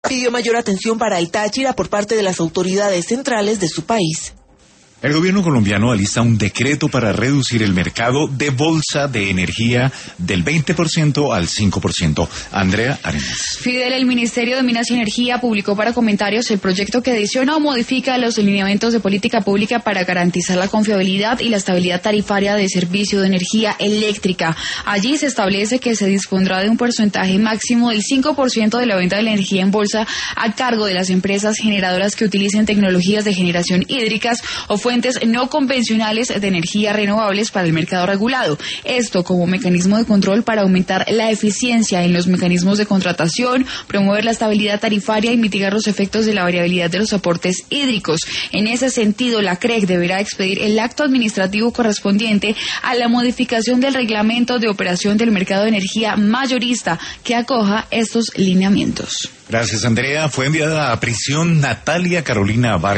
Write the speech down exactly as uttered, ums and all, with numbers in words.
pidió mayor atención para el Táchira por parte de las autoridades centrales de su país. El gobierno colombiano alista un decreto para reducir el mercado de bolsa de energía del veinte por ciento al cinco por ciento. Andrea Arenas. Fidel, el Ministerio de Minas y Energía publicó para comentarios el proyecto que adiciona o modifica los lineamientos de política pública para garantizar la confiabilidad y la estabilidad tarifaria de servicio de energía eléctrica. Allí se establece que se dispondrá de un porcentaje máximo del cinco por ciento de la venta de la energía en bolsa a cargo de las empresas generadoras que utilicen tecnologías de generación hídricas o fuentes no convencionales de energía renovables para el mercado regulado. Esto como mecanismo de control para aumentar la eficiencia en los mecanismos de contratación, promover la estabilidad tarifaria y mitigar los efectos de la variabilidad de los aportes hídricos. En ese sentido, la C R E C deberá expedir el acto administrativo correspondiente a la modificación del reglamento de operación del mercado de energía mayorista que acoja estos lineamientos. Gracias, Andrea. Fue enviada a prisión Natalia Carolina Vargas.